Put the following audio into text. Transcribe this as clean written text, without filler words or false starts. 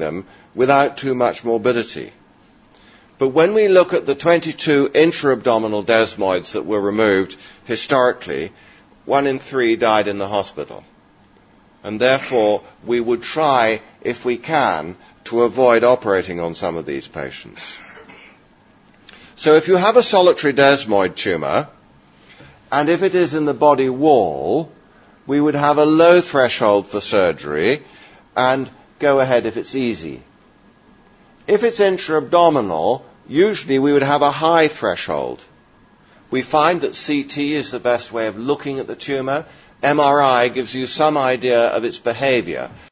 them without too much morbidity. But when we look at the 22 intra-abdominal desmoids that were removed historically, 1 in 3 died in the hospital. And therefore, we would try, if we can, to avoid operating on some of these patients. So if you have a solitary desmoid tumour, and if it is in the body wall, we would have a low threshold for surgery and go ahead if it's easy. If it's intra-abdominal, usually we would have a high threshold. We find that CT is the best way of looking at the tumour. MRI gives you some idea of its behaviour.